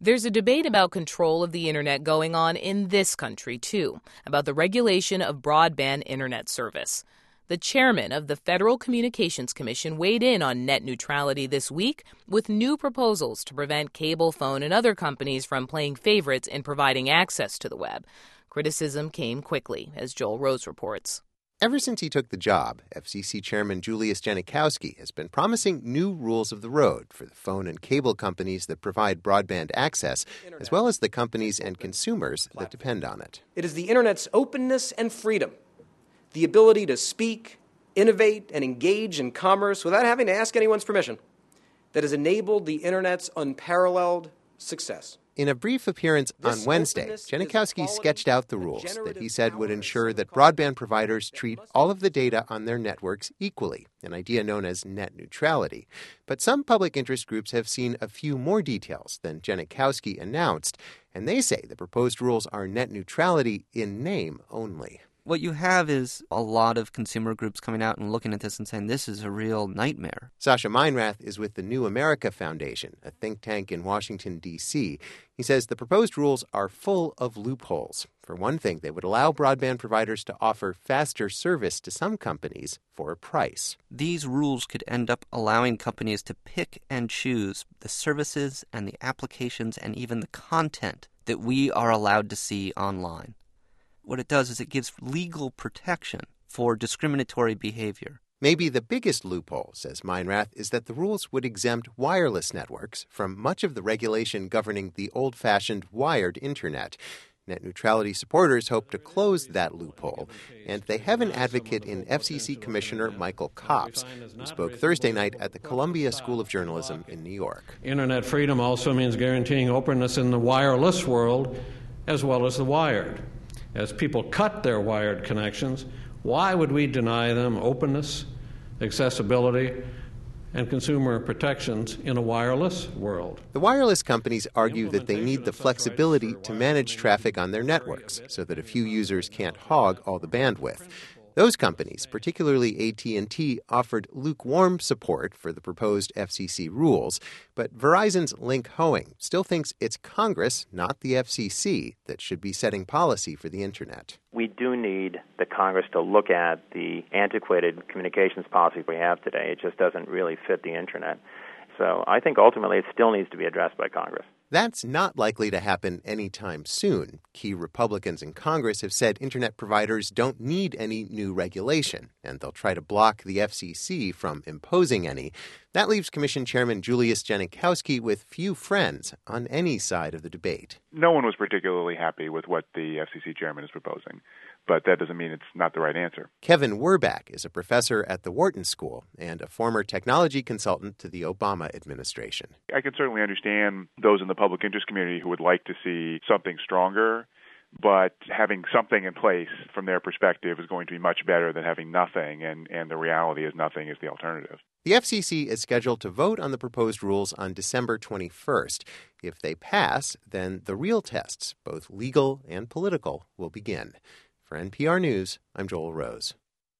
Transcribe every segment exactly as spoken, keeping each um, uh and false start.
There's a debate about control of the internet going on in this country, too, about the regulation of broadband internet service. The chairman of the Federal Communications Commission weighed in on net neutrality this week with new proposals to prevent cable, phone, and other companies from playing favorites in providing access to the web. Criticism came quickly, as Joel Rose reports. Ever since he took the job, F C C Chairman Julius Genachowski has been promising new rules of the road for the phone and cable companies that provide broadband access, as well as the companies and consumers that depend on it. It is the Internet's openness and freedom, the ability to speak, innovate, and engage in commerce without having to ask anyone's permission, that has enabled the Internet's unparalleled success. In a brief appearance on Wednesday, Genachowski sketched out the rules that he said would ensure that broadband providers treat all of the data on their networks equally, an idea known as net neutrality. But some public interest groups have seen a few more details than Genachowski announced, and they say the proposed rules are net neutrality in name only. What you have is a lot of consumer groups coming out and looking at this and saying this is a real nightmare. Sasha Meinrath is with the New America Foundation, a think tank in Washington, D C He says the proposed rules are full of loopholes. For one thing, they would allow broadband providers to offer faster service to some companies for a price. These rules could end up allowing companies to pick and choose the services and the applications and even the content that we are allowed to see online. What it does is it gives legal protection for discriminatory behavior. Maybe the biggest loophole, says Meinrath, is that the rules would exempt wireless networks from much of the regulation governing the old-fashioned wired Internet. Net neutrality supporters hope to close that loophole, and they have an advocate in F C C Commissioner Michael Copps, who spoke Thursday night at the Columbia School of Journalism in New York. Internet freedom also means guaranteeing openness in the wireless world as well as the wired. As people cut their wired connections, why would we deny them openness, accessibility, and consumer protections in a wireless world? The wireless companies argue that they need the flexibility to manage traffic on their networks so that a few users can't hog all the bandwidth. Those companies, particularly A T and T, offered lukewarm support for the proposed F C C rules, but Verizon's Link Hoeing still thinks it's Congress, not the F C C, that should be setting policy for the Internet. We do need the Congress to look at the antiquated communications policy we have today. It just doesn't really fit the Internet. So I think ultimately it still needs to be addressed by Congress. That's not likely to happen anytime soon. Key Republicans in Congress have said Internet providers don't need any new regulation, and they'll try to block the F C C from imposing any. That leaves Commission Chairman Julius Genachowski with few friends on any side of the debate. No one was particularly happy with what the F C C chairman is proposing, but that doesn't mean it's not the right answer. Kevin Werbach is a professor at the Wharton School and a former technology consultant to the Obama administration. I can certainly understand those in the public interest community who would like to see something stronger, but having something in place from their perspective is going to be much better than having nothing, and, and the reality is nothing is the alternative. The F C C is scheduled to vote on the proposed rules on December twenty-first. If they pass, then the real tests, both legal and political, will begin. For N P R News, I'm Joel Rose.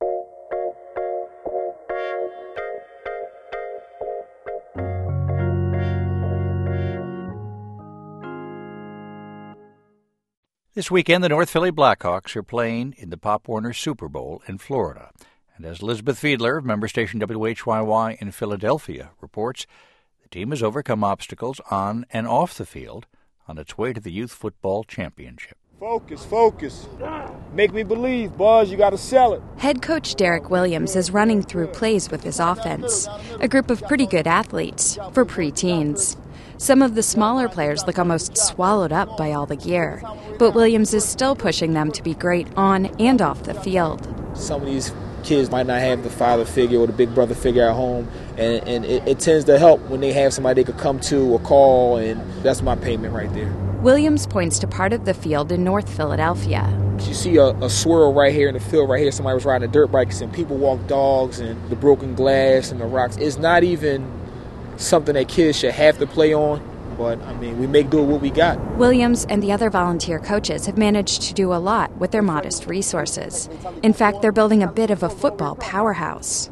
This weekend, the North Philly Blackhawks are playing in the Pop Warner Super Bowl in Florida. And as Elizabeth Fiedler of member station W H Y Y in Philadelphia reports, the team has overcome obstacles on and off the field on its way to the Youth Football Championship. Focus, focus. Make me believe, boys, you got to sell it. Head coach Derek Williams is running through plays with his offense, a group of pretty good athletes for preteens. Some of the smaller players look almost swallowed up by all the gear, but Williams is still pushing them to be great on and off the field. Some of these kids might not have the father figure or the big brother figure at home, and, and it, it tends to help when they have somebody they could come to or call, and that's my payment right there. Williams points to part of the field in North Philadelphia. You see a, a swirl right here in the field right here. Somebody was riding a dirt bike, and people walk dogs and the broken glass and the rocks. It's not even something that kids should have to play on, but, I mean, we make do with what we got. Williams and the other volunteer coaches have managed to do a lot with their modest resources. In fact, they're building a bit of a football powerhouse.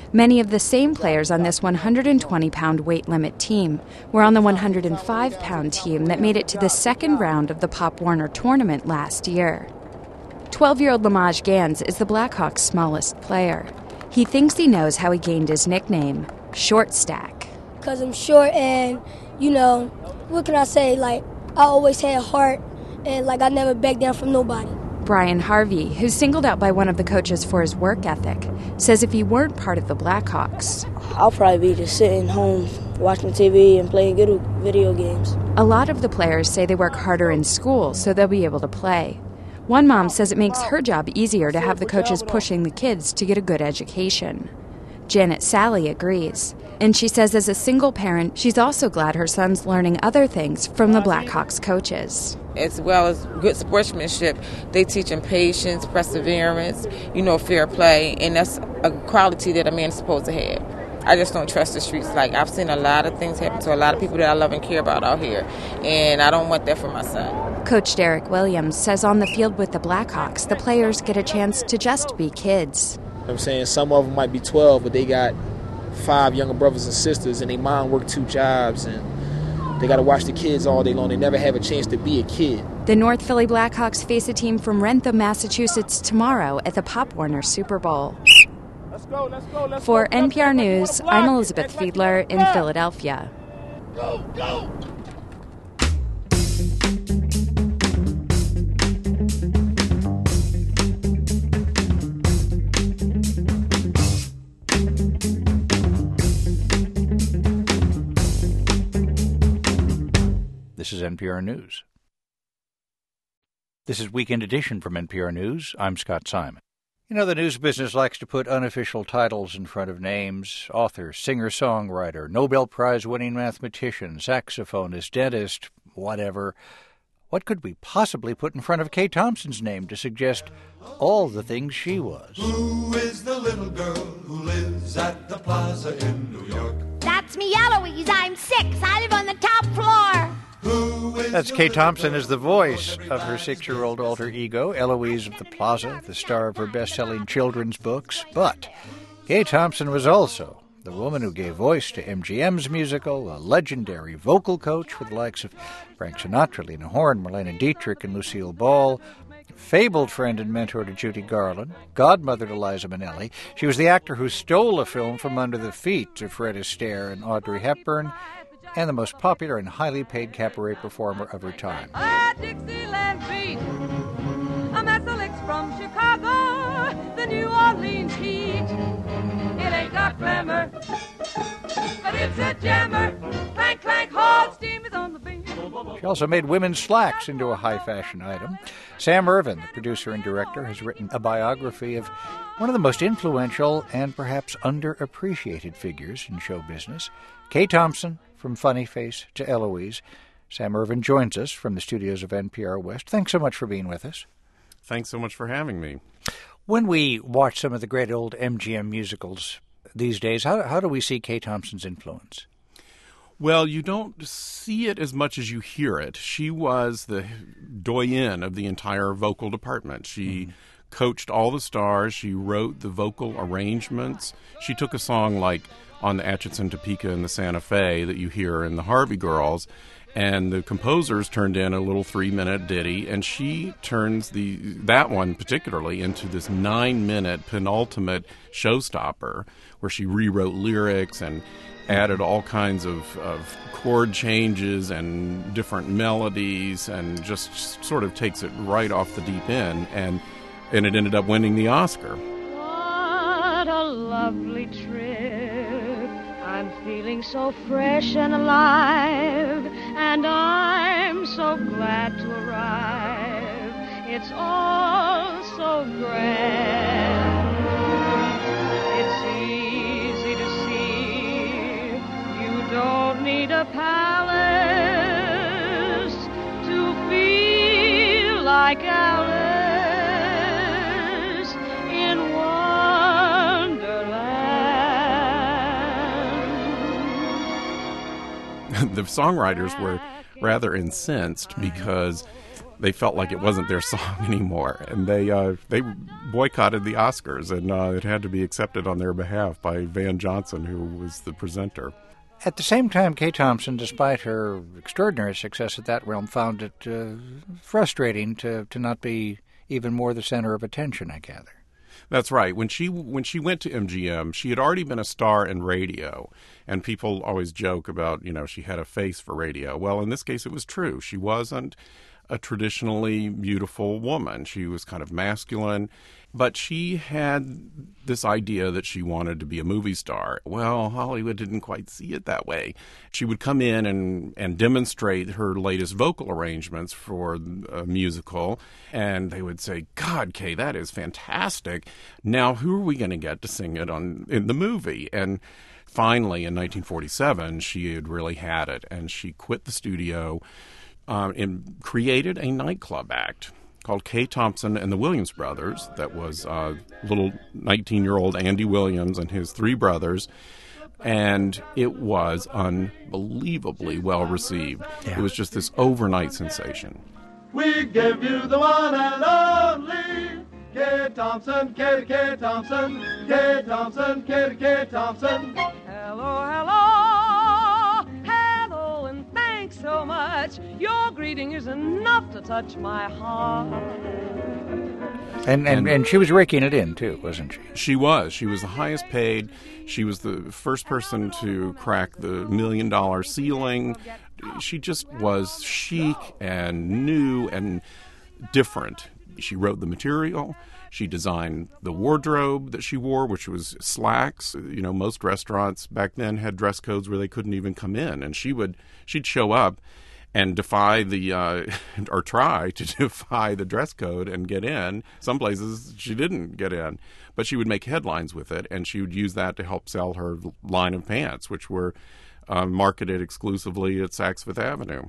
Many of the same players on this one hundred twenty pound weight limit team were on the one hundred five pound team that made it to the second round of the Pop Warner tournament last year. twelve-year-old Lamaj Gans is the Blackhawks' smallest player. He thinks he knows how he gained his nickname, Short Stack. Because I'm short and, you know, what can I say? Like, I always had heart and, like, I never backed down from nobody. Brian Harvey, who's singled out by one of the coaches for his work ethic, says if he weren't part of the Blackhawks, I'll probably be just sitting home watching T V and playing good video games. A lot of the players say they work harder in school so they'll be able to play. One mom says it makes her job easier to have the coaches pushing the kids to get a good education. Janet Sally agrees, and she says as a single parent, she's also glad her son's learning other things from the Blackhawks coaches. As well as good sportsmanship, they teach him patience, perseverance, you know, fair play, and that's a quality that a man's supposed to have. I just don't trust the streets. Like, I've seen a lot of things happen to a lot of people that I love and care about out here, and I don't want that for my son. Coach Derek Williams says on the field with the Blackhawks, the players get a chance to just be kids. I'm saying some of them might be twelve, but they got five younger brothers and sisters, and their mom work two jobs, and they got to watch the kids all day long. They never have a chance to be a kid. The North Philly Blackhawks face a team from Rentham, Massachusetts tomorrow at the Pop Warner Super Bowl. Let's go, let's go, let's For go. N P R News, I'm Elizabeth Fiedler in Philadelphia. Go, go. This is N P R News. This is Weekend Edition from N P R News. I'm Scott Simon. You know, the news business likes to put unofficial titles in front of names. Author, singer-songwriter, Nobel Prize-winning mathematician, saxophonist, dentist, whatever. What could we possibly put in front of Kay Thompson's name to suggest all the things she was? Who is the little girl who lives at the plaza in New York? That's me, Eloise. I'm six. I live on the top floor. That's Kay Thompson as the voice of her six-year-old alter ego, Eloise of the Plaza, the star of her best-selling children's books. But Kay Thompson was also the woman who gave voice to M G M's musical, a legendary vocal coach with the likes of Frank Sinatra, Lena Horne, Marlene Dietrich, and Lucille Ball, fabled friend and mentor to Judy Garland, godmother to Liza Minnelli. She was the actor who stole a film from under the feet of Fred Astaire and Audrey Hepburn, and the most popular and highly paid cabaret performer of her time. A Dixieland beat, a Metzelix from Chicago, the New Orleans heat. It ain't got glamour, but it's a jammer. Clank, clank, hard steam is on the beam. She also made women's slacks into a high-fashion item. Sam Irvin, the producer and director, has written a biography of one of the most influential and perhaps underappreciated figures in show business, Kay Thompson. From Funny Face to Eloise, Sam Irvin joins us from the studios of N P R West. Thanks so much for being with us. Thanks so much for having me. When we watch some of the great old M G M musicals these days, how, how do we see Kay Thompson's influence? Well, you don't see it as much as you hear it. She was the doyen of the entire vocal department. She mm-hmm. coached all the stars. She wrote the vocal arrangements. She took a song like On the Atchison, Topeka, and the Santa Fe that you hear in the Harvey Girls, and the composers turned in a little three-minute ditty, and she turns the that one particularly into this nine-minute penultimate showstopper where she rewrote lyrics and added all kinds of, of chord changes and different melodies and just sort of takes it right off the deep end, and, and it ended up winning the Oscar. What a lovely trip. I'm feeling so fresh and alive, and I'm so glad to arrive. It's all so grand. It's easy to see. You don't need a palace to feel like Alice in The songwriters were rather incensed because they felt like it wasn't their song anymore, and they uh, they boycotted the Oscars, and uh, it had to be accepted on their behalf by Van Johnson, who was the presenter. At the same time, Kay Thompson, despite her extraordinary success at that realm, found it uh, frustrating to, to not be even more the center of attention, I gather. That's right. When she when she went to M G M, she had already been a star in radio, and people always joke about, you know, she had a face for radio. Well, in this case, it was true. She wasn't a traditionally beautiful woman. She was kind of masculine, but she had this idea that she wanted to be a movie star. Well, Hollywood didn't quite see it that way. She would come in and, and demonstrate her latest vocal arrangements for a musical, and they would say, God, Kay, that is fantastic. Now, who are we going to get to sing it on in the movie? And finally, in nineteen forty-seven, she had really had it, and she quit the studio um, and created a nightclub act called Kay Thompson and the Williams Brothers. That was uh, little nineteen-year-old Andy Williams and his three brothers, and it was unbelievably well received. Yeah. It was just this overnight sensation. We give you the one and only Kay Thompson, Kay Kay Thompson, Kay Thompson, Kay Kay Thompson. Hello, hello, hello, and thanks so much. Your greeting is enough to touch my heart. And, and and she was raking it in, too, wasn't she? She was. She was the highest paid. She was the first person to crack the million-dollar ceiling. She just was chic and new and different. She wrote the material. She designed the wardrobe that she wore, which was slacks. You know, most restaurants back then had dress codes where they couldn't even come in. And she would, she'd show up and defy the, uh, or try to defy the dress code and get in. Some places she didn't get in, but she would make headlines with it, and she would use that to help sell her line of pants, which were uh, marketed exclusively at Saks Fifth Avenue.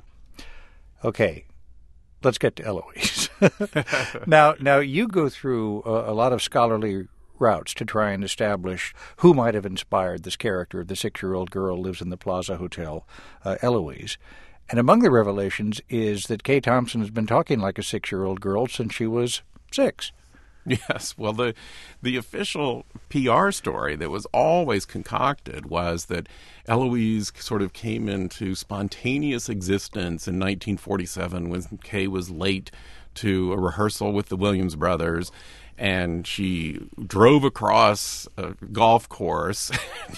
Okay, let's get to Eloise. now, now you go through a, a lot of scholarly routes to try and establish who might have inspired this character of the six-year-old girl who lives in the Plaza Hotel, uh, Eloise. And among the revelations is that Kay Thompson has been talking like a six-year-old girl since she was six. Yes. Well, the the official P R story that was always concocted was that Eloise sort of came into spontaneous existence in nineteen forty-seven when Kay was late to a rehearsal with the Williams Brothers, and she drove across a golf course.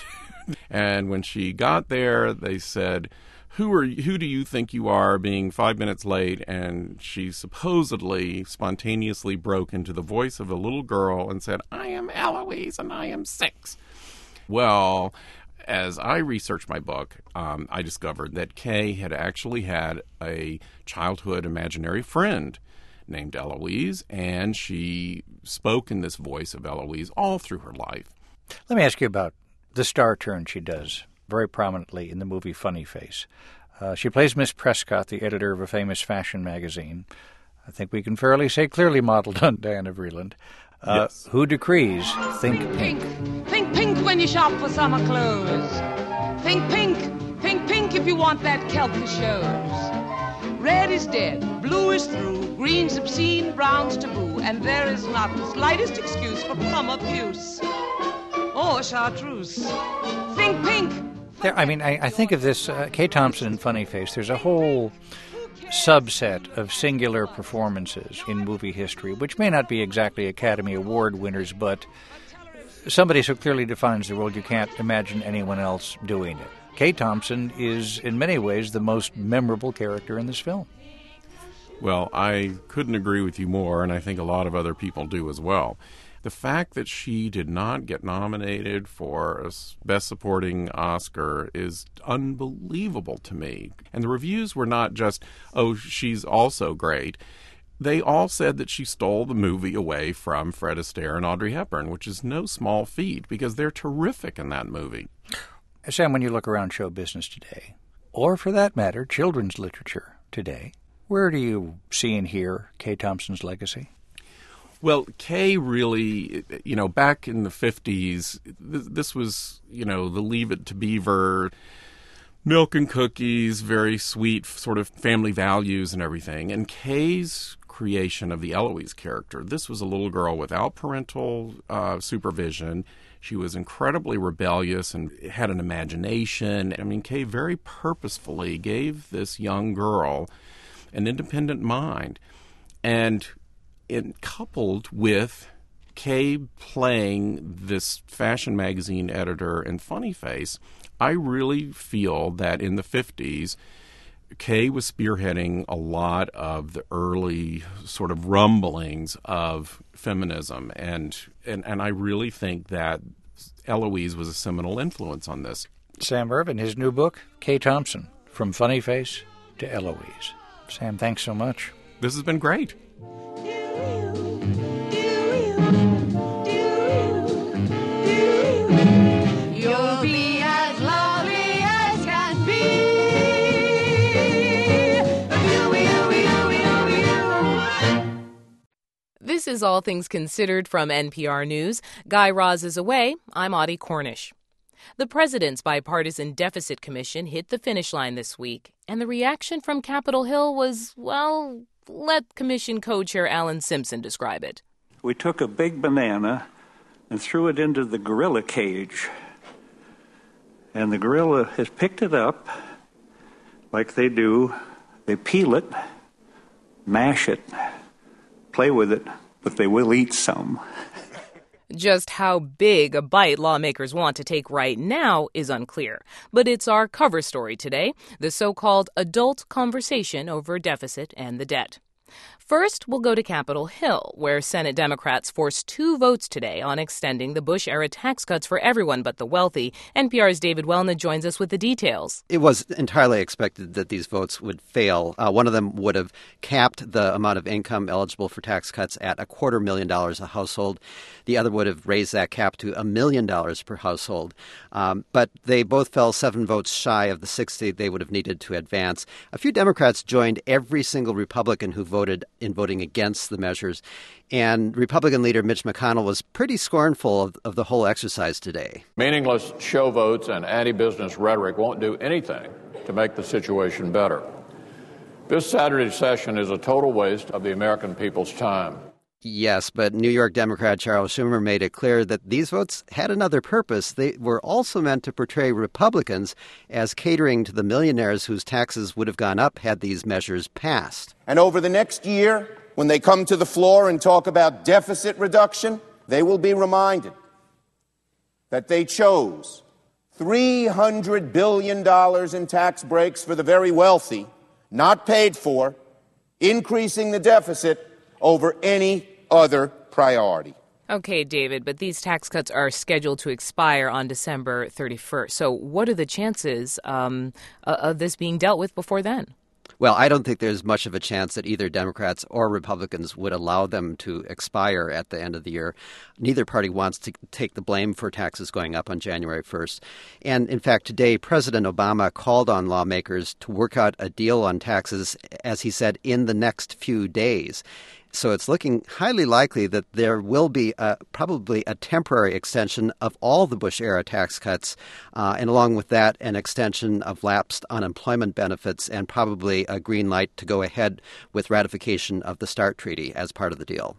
And when she got there, they said, Who are you, who do you think you are being five minutes late? And she supposedly spontaneously broke into the voice of a little girl and said, I am Eloise and I am six. Well, as I researched my book, um, I discovered that Kay had actually had a childhood imaginary friend named Eloise, and she spoke in this voice of Eloise all through her life. Let me ask you about the star turn she does very prominently in the movie Funny Face. Uh, she plays Miss Prescott, the editor of a famous fashion magazine. I think we can fairly say clearly modeled on Diana Vreeland. Uh, yes. Who decrees think pink? pink? Think pink when you shop for summer clothes. Think pink. Think pink if you want that kelp that shows. Red is dead, blue is through, green's obscene, brown's taboo, and there is not the slightest excuse for plum abuse or chartreuse. Think pink. There, I mean, I, I think of this, uh, Kay Thompson in Funny Face, there's a whole subset of singular performances in movie history, which may not be exactly Academy Award winners, but somebody so clearly defines the role you can't imagine anyone else doing it. Kay Thompson is, in many ways, the most memorable character in this film. Well, I couldn't agree with you more, and I think a lot of other people do as well. The fact that she did not get nominated for a Best Supporting Oscar is unbelievable to me. And the reviews were not just, oh, she's also great. They all said that she stole the movie away from Fred Astaire and Audrey Hepburn, which is no small feat because they're terrific in that movie. Sam, when you look around show business today, or for that matter, children's literature today, where do you see and hear Kay Thompson's legacy? Well, Kay really, you know, back in the fifties, th- this was, you know, the Leave It to Beaver milk and cookies, very sweet sort of family values and everything. And Kay's creation of the Eloise character, this was a little girl without parental uh, supervision. She was incredibly rebellious and had an imagination. I mean, Kay very purposefully gave this young girl an independent mind. And it coupled with Kay playing this fashion magazine editor and funny face, I really feel that in the fifties, Kay was spearheading a lot of the early sort of rumblings of feminism, and, and, and I really think that Eloise was a seminal influence on this. Sam Irvin, his new book, Kay Thompson, From Funny Face to Eloise. Sam, thanks so much. This has been great. You'll be as lovely as can be. This is All Things Considered from N P R News. Guy Raz is away. I'm Audie Cornish. The President's Bipartisan Deficit Commission hit the finish line this week, and the reaction from Capitol Hill was, well, let Commission co-chair Alan Simpson describe it. We took a big banana and threw it into the gorilla cage, and the gorilla has picked it up like they do. They peel it, mash it, play with it, but they will eat some. Just how big a bite lawmakers want to take right now is unclear. But it's our cover story today, the so-called adult conversation over deficit and the debt. First, we'll go to Capitol Hill, where Senate Democrats forced two votes today on extending the Bush-era tax cuts for everyone but the wealthy. N P R's David Welna joins us with the details. It was entirely expected that these votes would fail. Uh, one of them would have capped the amount of income eligible for tax cuts at a quarter million dollars a household. The other would have raised that cap to a million dollars per household. Um, but they both fell seven votes shy of the sixty they would have needed to advance. A few Democrats joined every single Republican who voted in voting against the measures. And Republican leader Mitch McConnell was pretty scornful of, of the whole exercise today. Meaningless show votes and anti-business rhetoric won't do anything to make the situation better. This Saturday's session is a total waste of the American people's time. Yes, but New York Democrat Charles Schumer made it clear that these votes had another purpose. They were also meant to portray Republicans as catering to the millionaires whose taxes would have gone up had these measures passed. And over the next year, when they come to the floor and talk about deficit reduction, they will be reminded that they chose three hundred billion dollars in tax breaks for the very wealthy, not paid for, increasing the deficit over any other priority. Okay, David, but these tax cuts are scheduled to expire on December thirty-first. So what are the chances um, of this being dealt with before then? Well, I don't think there's much of a chance that either Democrats or Republicans would allow them to expire at the end of the year. Neither party wants to take the blame for taxes going up on January first. And in fact, today, President Obama called on lawmakers to work out a deal on taxes, as he said, in the next few days. So it's looking highly likely that there will be a, probably a temporary extension of all the Bush-era tax cuts, uh, and along with that, an extension of lapsed unemployment benefits and probably a green light to go ahead with ratification of the START Treaty as part of the deal.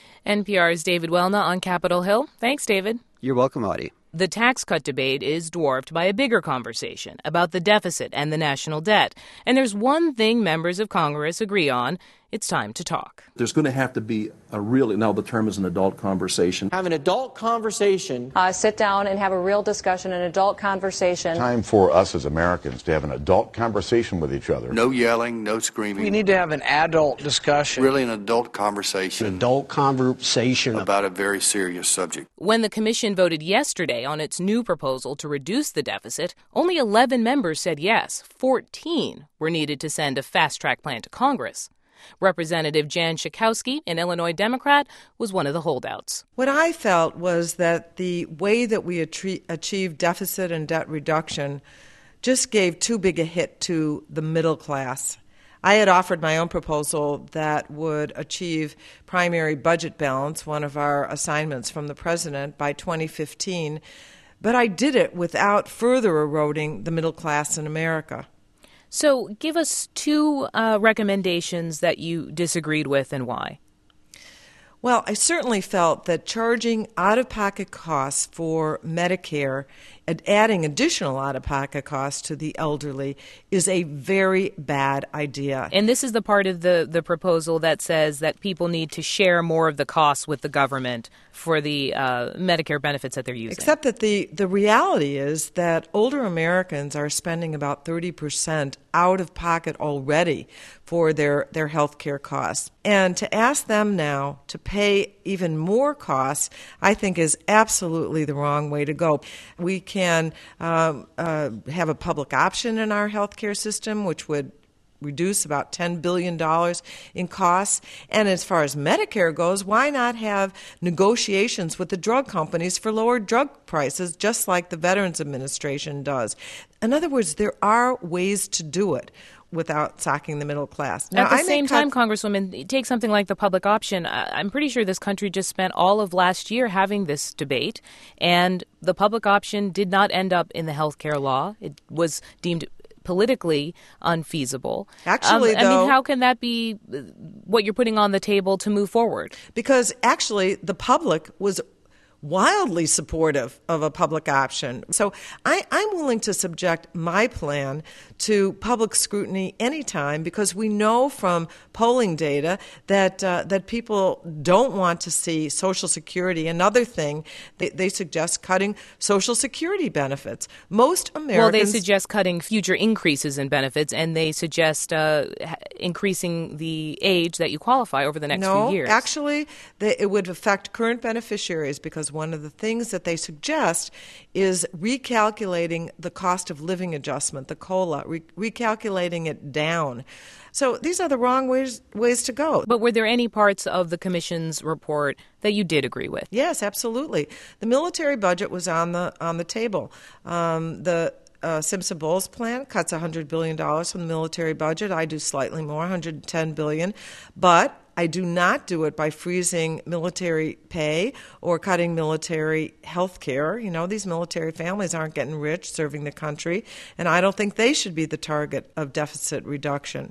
N P R's David Welna on Capitol Hill. Thanks, David. You're welcome, Audie. The tax cut debate is dwarfed by a bigger conversation about the deficit and the national debt. And there's one thing members of Congress agree on. It's time to talk. There's going to have to be a really, now the term is an adult conversation. Have an adult conversation. Uh, sit down and have a real discussion, an adult conversation. Time for us as Americans to have an adult conversation with each other. No yelling, no screaming. We need to have an adult discussion. Really an adult conversation. An adult conversation. About a very serious subject. When the commission voted yesterday on its new proposal to reduce the deficit, only eleven members said yes. fourteen were needed to send a fast-track plan to Congress. Representative Jan Schakowsky, an Illinois Democrat, was one of the holdouts. What I felt was that the way that we achieved deficit and debt reduction just gave too big a hit to the middle class. I had offered my own proposal that would achieve primary budget balance, one of our assignments from the president, by twenty fifteen. but I did it without further eroding the middle class in America. So give us two uh, recommendations that you disagreed with and why. Well, I certainly felt that charging out-of-pocket costs for Medicare and adding additional out-of-pocket costs to the elderly is a very bad idea. And this is the part of the, the proposal that says that people need to share more of the costs with the government for the uh, Medicare benefits that they're using. Except that the, the reality is that older Americans are spending about thirty percent out of pocket already for their, their health care costs. And to ask them now to pay even more costs, I think is absolutely the wrong way to go. We can um, uh, have a public option in our health care system, which would reduce about ten billion dollars in costs. And as far as Medicare goes, why not have negotiations with the drug companies for lower drug prices, just like the Veterans Administration does? In other words, there are ways to do it without socking the middle class. Now, At the I same cut- time, Congresswoman, take something like the public option. I'm pretty sure this country just spent all of last year having this debate, and the public option did not end up in the health care law. It was deemed politically unfeasible. Actually, um, I though, mean, how can that be what you're putting on the table to move forward? Because actually, the public was wildly supportive of a public option. So I, I'm willing to subject my plan to public scrutiny anytime, because we know from polling data that uh, that people don't want to see Social Security. Another thing, they, they suggest cutting Social Security benefits. Most Americans... Well, they suggest cutting future increases in benefits, and they suggest uh, increasing the age that you qualify over the next no, few years. Actually, they, it would affect current beneficiaries, because one of the things that they suggest is recalculating the cost of living adjustment, the COLA, re- recalculating it down. So these are the wrong ways ways to go. But were there any parts of the Commission's report that you did agree with? Yes, absolutely. The military budget was on the on the table. Um, the Uh, Simpson-Bowles plan cuts one hundred billion dollars from the military budget. I do slightly more, one hundred ten billion dollars. But I do not do it by freezing military pay or cutting military health care. You know, these military families aren't getting rich serving the country, and I don't think they should be the target of deficit reduction.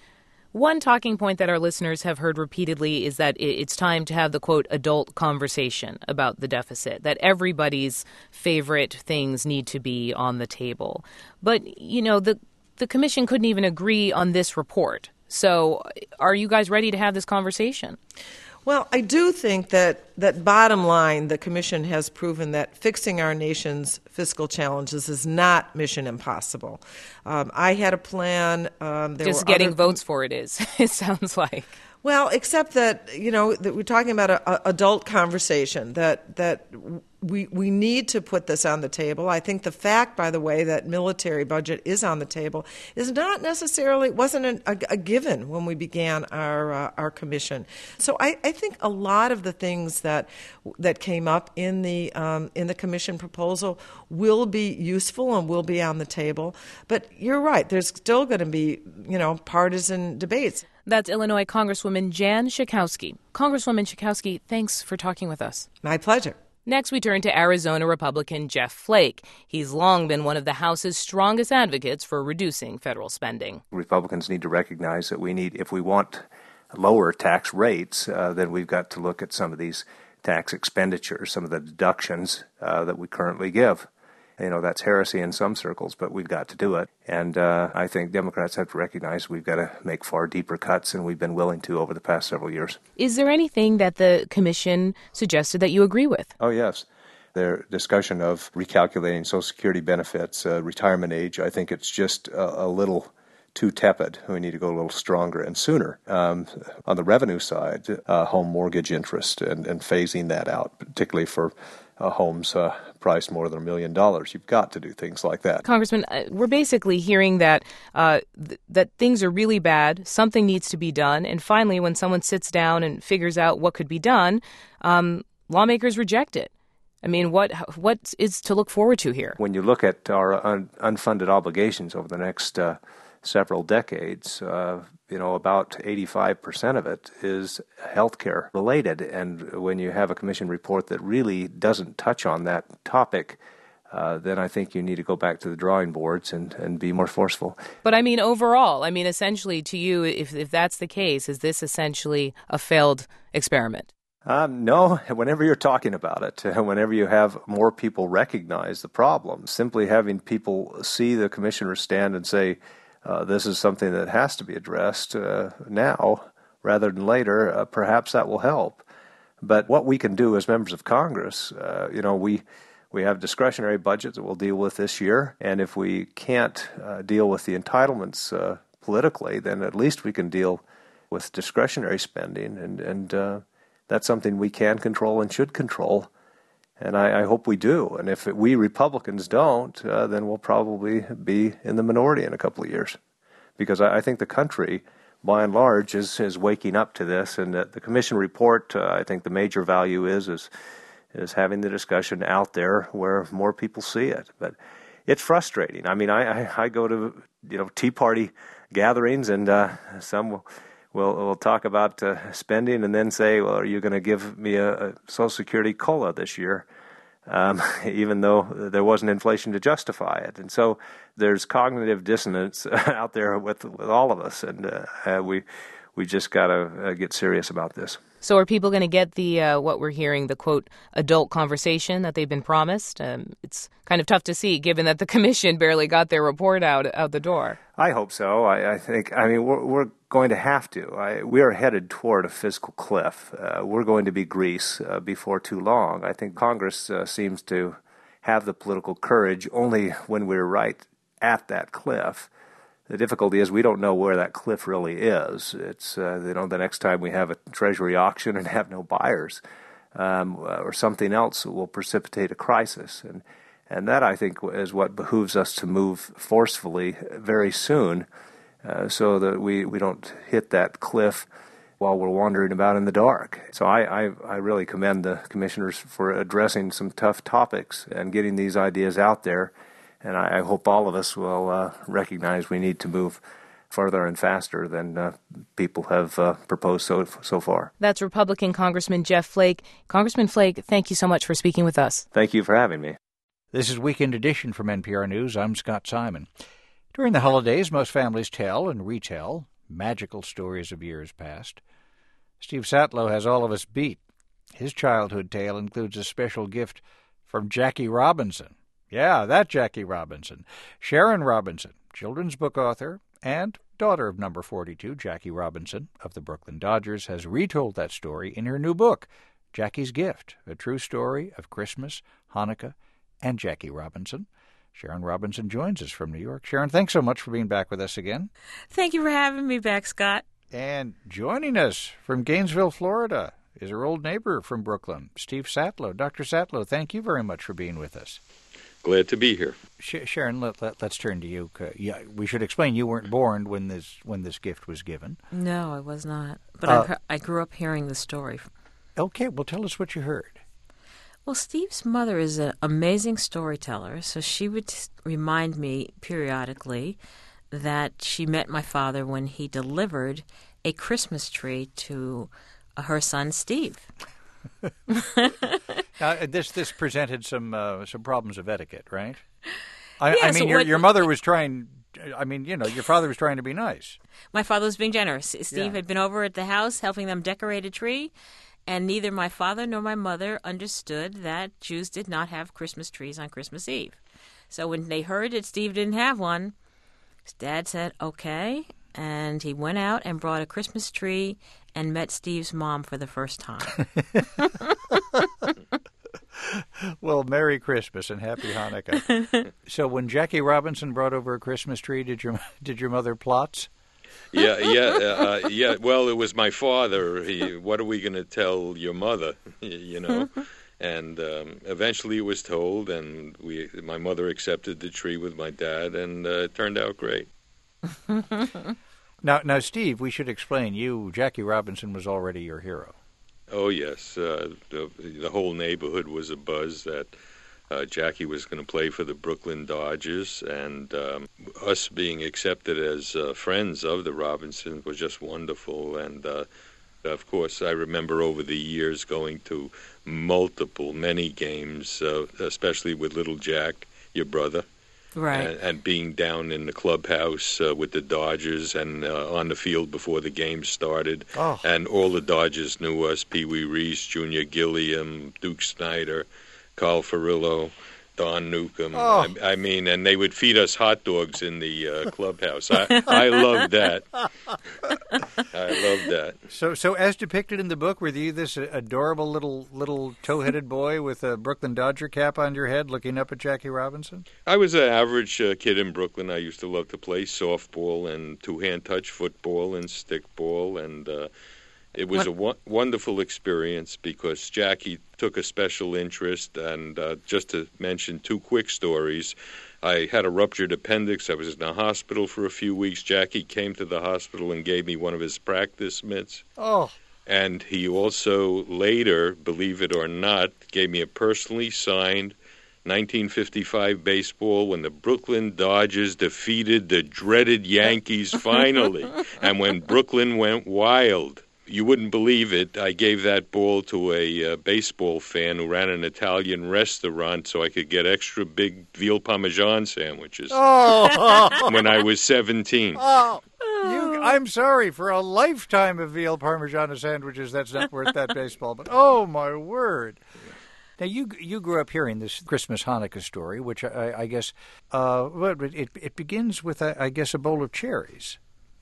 One talking point that our listeners have heard repeatedly is that it's time to have the, quote, adult conversation about the deficit, that everybody's favorite things need to be on the table. But, you know, the the commission couldn't even agree on this report. So are you guys ready to have this conversation? Well, I do think that, that bottom line, the Commission has proven that fixing our nation's fiscal challenges is not mission impossible. Um, I had a plan. Um, there Just were getting other, votes for it is, it sounds like. Well, except that, you know, that we're talking about an adult conversation, that that we we need to put this on the table. I think the fact, by the way, that military budget is on the table is not necessarily, wasn't an, a, a given when we began our uh, our commission. So I, I think a lot of the things that that came up in the um, in the commission proposal will be useful and will be on the table. But you're right, there's still going to be, you know, partisan debates. That's Illinois Congresswoman Jan Schakowsky. Congresswoman Schakowsky, thanks for talking with us. My pleasure. Next, we turn to Arizona Republican Jeff Flake. He's long been one of the House's strongest advocates for reducing federal spending. Republicans need to recognize that we need, if we want lower tax rates, uh, then we've got to look at some of these tax expenditures, some of the deductions uh, that we currently give. You know, that's heresy in some circles, but we've got to do it. And uh, I think Democrats have to recognize we've got to make far deeper cuts than we've been willing to over the past several years. Is there anything that the commission suggested that you agree with? Oh, yes. Their discussion of recalculating Social Security benefits, uh, retirement age, I think it's just a, a little too tepid. We need to go a little stronger and sooner. Um, on the revenue side, uh, home mortgage interest and, and phasing that out, particularly for uh, homes uh, priced more than a million dollars. You've got to do things like that. Congressman, uh, we're basically hearing that uh, th- that things are really bad, something needs to be done, and finally when someone sits down and figures out what could be done, um, lawmakers reject it. I mean, what what is to look forward to here? When you look at our un- unfunded obligations over the next uh, several decades, uh, you know, about eighty-five percent of it is healthcare related. And when you have a commission report that really doesn't touch on that topic, uh, then I think you need to go back to the drawing boards and, and be more forceful. But I mean, overall, I mean, essentially to you, if, if that's the case, is this essentially a failed experiment? Um, no, whenever you're talking about it, whenever you have more people recognize the problem, simply having people see the commissioners stand and say, uh, this is something that has to be addressed uh, now rather than later, uh, perhaps that will help. But what we can do as members of Congress, uh, you know, we we have discretionary budgets that we'll deal with this year, and if we can't uh, deal with the entitlements uh, politically, then at least we can deal with discretionary spending, and, and uh, that's something we can control and should control, and I, I hope we do. And if we Republicans don't, uh, then we'll probably be in the minority in a couple of years, because I, I think the country, by and large, is, is waking up to this, and the, the commission report, uh, I think the major value is, is is having the discussion out there where more people see it. But it's frustrating. I mean, I, I, I go to, you know, Tea Party gatherings, and uh, some will, will, will talk about uh, spending and then say, well, are you going to give me a, a Social Security COLA this year? Um, even though there wasn't inflation to justify it. And so there's cognitive dissonance out there with with all of us, and uh, uh, we we just got to uh, get serious about this. So are people going to get the, uh, what we're hearing, the, quote, adult conversation that they've been promised? Um, it's kind of tough to see, given that the commission barely got their report out out the door. I hope so. I, I think, I mean, we're, we're going to have to. I, we are headed toward a fiscal cliff. Uh, we're going to be Greece uh, before too long. I think Congress uh, seems to have the political courage only when we're right at that cliff. The difficulty is we don't know where that cliff really is. It's, uh, you know, the next time we have a Treasury auction and have no buyers, um, or something else will precipitate a crisis. And and that, I think, is what behooves us to move forcefully very soon, uh, so that we, we don't hit that cliff while we're wandering about in the dark. So I, I, I really commend the commissioners for addressing some tough topics and getting these ideas out there. And I, I hope all of us will uh, recognize we need to move further and faster than uh, people have uh, proposed so so far. That's Republican Congressman Jeff Flake. Congressman Flake, thank you so much for speaking with us. Thank you for having me. This is Weekend Edition from N P R News. I'm Scott Simon. During the holidays, most families tell and retell magical stories of years past. Steve Satlow has all of us beat. His childhood tale includes a special gift from Jackie Robinson. Yeah, that Jackie Robinson. Sharon Robinson, children's book author and daughter of number forty-two, Jackie Robinson of the Brooklyn Dodgers, has retold that story in her new book, Jackie's Gift, a true story of Christmas, Hanukkah, and Jackie Robinson. Sharon Robinson joins us from New York. Sharon, thanks so much for being back with us again. Thank you for having me back, Scott. And joining us from Gainesville, Florida, is her old neighbor from Brooklyn, Steve Satlow. Doctor Satlow, thank you very much for being with us. Glad to be here. Sh- Sharon, let, let, let's turn to you. Yeah, we should explain you weren't born when this when this gift was given. No, I was not. But Uh, I, I grew up hearing the story. Okay, well, tell us what you heard. Well, Steve's mother is an amazing storyteller, so she would t- remind me periodically that she met my father when he delivered a Christmas tree to uh, her son, Steve. Now, this this presented some uh, some problems of etiquette, right? I, Yeah, I mean, so your what- your mother was trying. I mean, you know, your father was trying to be nice. My father was being generous. Steve Yeah. had been over at the house helping them decorate a tree, and neither my father nor my mother understood that Jews did not have Christmas trees on Christmas Eve. So when they heard that Steve didn't have one, his dad said, okay, and he went out and brought a Christmas tree and met Steve's mom for the first time. Well, Merry Christmas and Happy Hanukkah. So, when Jackie Robinson brought over a Christmas tree, did your did your mother plots? Yeah, yeah, uh, uh, yeah. Well, it was my father. He, what are we going to tell your mother? You know, and um, eventually it was told, and we, my mother accepted the tree with my dad, and uh, it turned out great. Now, now, Steve, we should explain. You, Jackie Robinson, was already your hero. Oh yes, uh, the, the whole neighborhood was abuzz that uh, Jackie was going to play for the Brooklyn Dodgers, and um, us being accepted as uh, friends of the Robinsons was just wonderful. And uh, of course, I remember over the years going to multiple, many games, uh, especially with little Jack, your brother. Right. And, and being down in the clubhouse uh, with the Dodgers and uh, on the field before the game started. Oh. And all the Dodgers knew us, Pee Wee Reese, Junior Gilliam, Duke Snyder, Carl Furillo, Don Newcomb. Oh. I, I mean, and they would feed us hot dogs in the uh, clubhouse. I, I loved that. I loved that. So, so as depicted in the book, were you this adorable little little tow-headed boy with a Brooklyn Dodger cap on your head, looking up at Jackie Robinson? I was an average uh, kid in Brooklyn. I used to love to play softball and two-hand touch football and stickball, and uh, it was what? a wo- wonderful experience because Jackie took a special interest. And uh, just to mention two quick stories, I had a ruptured appendix. I was in the hospital for a few weeks. Jackie came to the hospital and gave me one of his practice mitts. Oh. And he also later, believe it or not, gave me a personally signed nineteen fifty-five baseball when the Brooklyn Dodgers defeated the dreaded Yankees finally, and when Brooklyn went wild. You wouldn't believe it. I gave that ball to a uh, baseball fan who ran an Italian restaurant so I could get extra big veal parmesan sandwiches oh. when I was seventeen. Oh. You, I'm sorry, for a lifetime of veal parmesan sandwiches, that's not worth that baseball. But oh, my word. Now, you you grew up hearing this Christmas Hanukkah story, which I, I guess uh, it, it begins with, I guess, a bowl of cherries.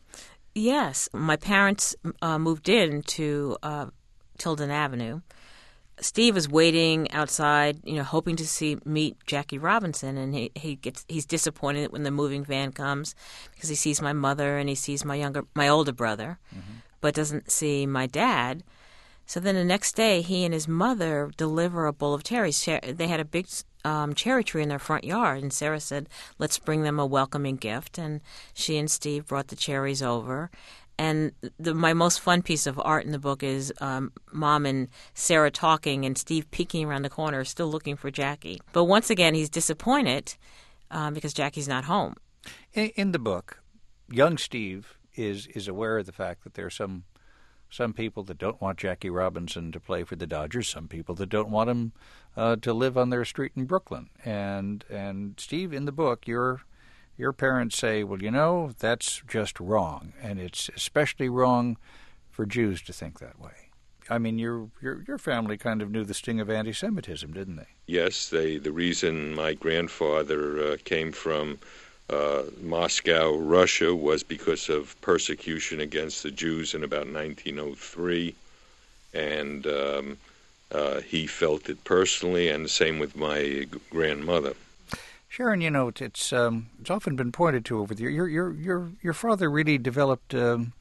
Yes. My parents uh, moved in to uh, Tilden Avenue. Steve is waiting outside, you know, hoping to see meet Jackie Robinson, and he, he gets he's disappointed when the moving van comes because he sees my mother and he sees my younger my older brother, mm-hmm. but doesn't see my dad. So then the next day, he and his mother deliver a bowl of cherries. They had a big um, cherry tree in their front yard, and Sarah said, let's bring them a welcoming gift. And she and Steve brought the cherries over. And the, my most fun piece of art in the book is um, Mom and Sarah talking and Steve peeking around the corner, still looking for Jackie. But once again, he's disappointed um, because Jackie's not home. In, in the book, young Steve is, is aware of the fact that there are some Some people that don't want Jackie Robinson to play for the Dodgers, some people that don't want him uh, to live on their street in Brooklyn. And and Steve, in the book, your your parents say, well, you know, that's just wrong, and it's especially wrong for Jews to think that way. I mean, your your your family kind of knew the sting of anti-Semitism, didn't they? Yes, they. The reason my grandfather uh, came from Uh, Moscow, Russia, was because of persecution against the Jews in about nineteen oh three, and um, uh, he felt it personally, and the same with my grandmother. Sharon, you know, it's um, it's often been pointed to over the years. Your your your your father really developed. Um,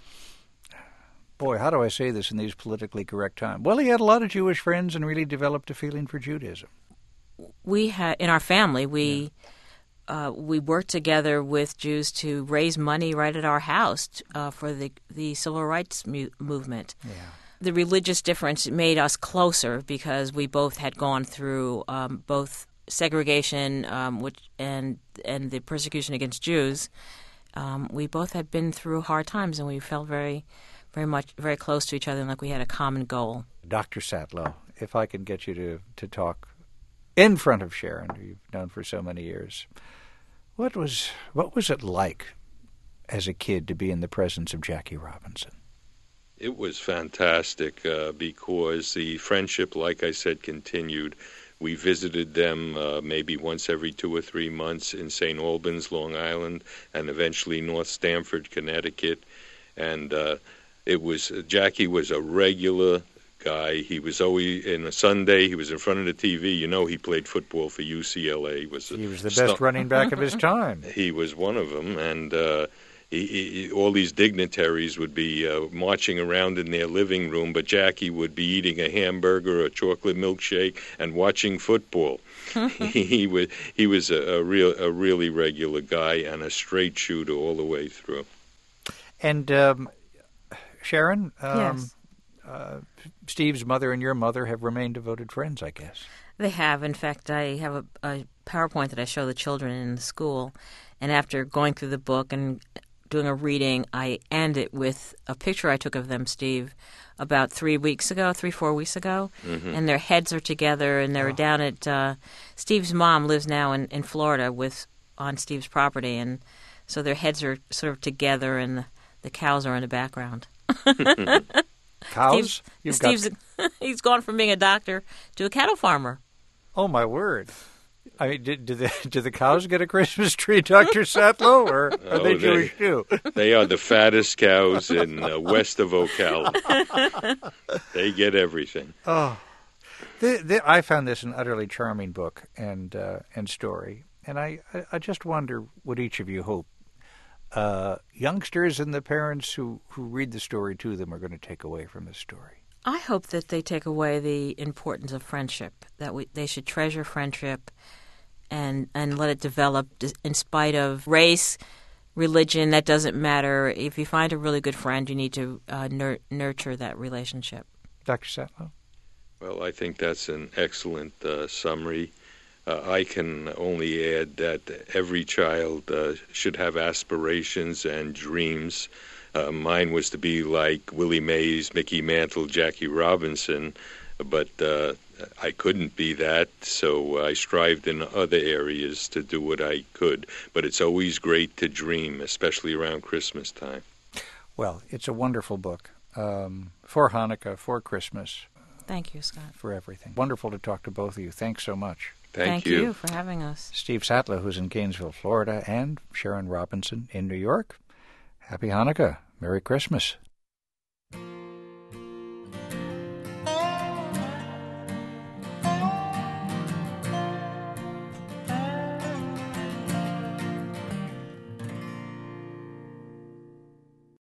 boy, how do I say this in these politically correct times? Well, he had a lot of Jewish friends and really developed a feeling for Judaism. We had in our family we. Yeah. Uh, we worked together with Jews to raise money right at our house uh, for the the civil rights mu- movement. Yeah. The religious difference made us closer because we both had gone through um, both segregation um, which and and the persecution against Jews. Um, we both had been through hard times, and we felt very, very much very close to each other, and like we had a common goal. Doctor Satlow, if I can get you to, to talk in front of Sharon, who you've known for so many years. What was what was it like as a kid to be in the presence of Jackie Robinson? It was fantastic uh, because the friendship, like I said, continued. We visited them uh, maybe once every two or three months in Saint Albans, Long Island, and eventually North Stamford, Connecticut. And uh, it was Jackie was a regular guy. He was always, in a Sunday, he was in front of the T V. You know, he played football for U C L A. He was, he was the best st- running back of his time. He was one of them, and uh, he, he, all these dignitaries would be uh, marching around in their living room, but Jackie would be eating a hamburger, a chocolate milkshake, and watching football. he, he was he was a, a real a really regular guy and a straight shooter all the way through. And um, Sharon, um, yes. Uh, Steve's mother and your mother have remained devoted friends, I guess. They have. In fact, I have a, a PowerPoint that I show the children in the school. And after going through the book and doing a reading, I end it with a picture I took of them, Steve, about three weeks ago, three, four weeks ago. Mhm. And their heads are together, and they were down at uh, Steve's mom lives now in, in Florida with on Steve's property, and so their heads are sort of together, and the, the cows are in the background. Cows? Steve's, You've Steve's got... he's gone from being a doctor to a cattle farmer. Oh, my word. I mean, did, do, the, do the cows get a Christmas tree, Doctor Satlow, or are Oh, they they- Jewish too? They are the fattest cows in uh, west of Ocala. They get everything. Oh, the, the, I found this an utterly charming book and uh, and story, and I, I, I just wonder what each of you hope uh, youngsters and the parents who, who read the story to them are going to take away from this story. I hope that they take away the importance of friendship, that we, they should treasure friendship and, and let it develop in spite of race, religion. That doesn't matter. If you find a really good friend, you need to uh, nur- nurture that relationship. Doctor Satlow? Well, I think that's an excellent uh, summary. Uh, I can only add that every child uh, should have aspirations and dreams. Uh, mine was to be like Willie Mays, Mickey Mantle, Jackie Robinson, but uh, I couldn't be that, so I strived in other areas to do what I could. But it's always great to dream, especially around Christmas time. Well, it's a wonderful book um, for Hanukkah, for Christmas. Thank you, Scott. For everything. Wonderful to talk to both of you. Thanks so much. Thank, Thank you. you for having us. Steve Satlow, who's in Gainesville, Florida, and Sharon Robinson in New York. Happy Hanukkah. Merry Christmas.